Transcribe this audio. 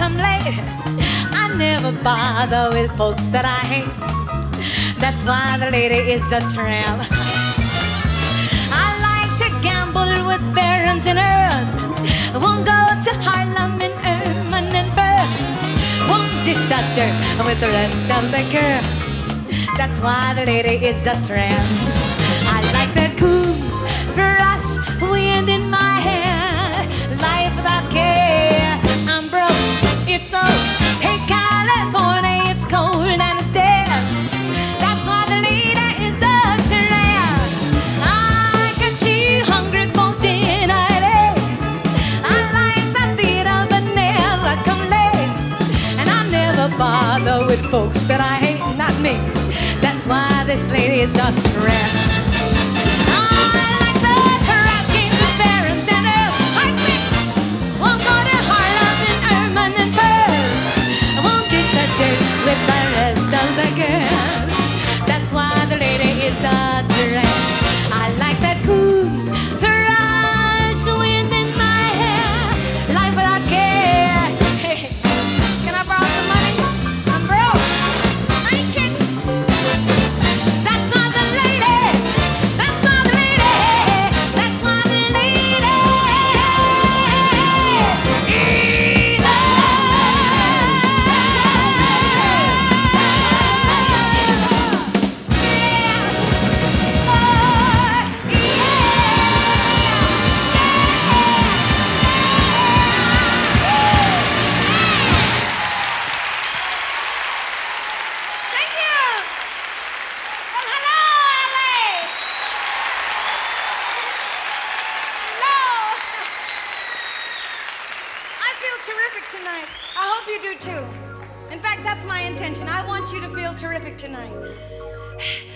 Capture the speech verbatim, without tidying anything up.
come late. I never bother with folks that I hate. That's why the lady is a tramp. I like to gamble with barons and earls. Won't go to Harlem and Erman and Burst. Won't dish that dirt with the rest of the girls. That's why the lady is a tramp. I like that cool, fresh wind in my hair. Life without care. I'm broke, it's so. Hey California, it's cold and it's dead. That's why the lady is a tramp. I can chew hungry for dinner. I like the theater but never come late. And I never bother with folks that I hate, not me. That's why this lady is a tramp. I like the rocking with barons and earls. Hard six, won't go to Harlem and Erman and Pearls. I won't dish the dirt with the rest of the girls. That's why the lady is a tramp. I like that cool, fresh wind in my hair. Life without care. Hey, can I borrow some money? I'm broke. I ain't kidding. That's why the lady. That's why the lady. That's why the lady. Is a Thank you. Well, hello, L A. Hello. I feel terrific tonight. I hope you do too. In fact, that's my intention. I want you to feel terrific tonight.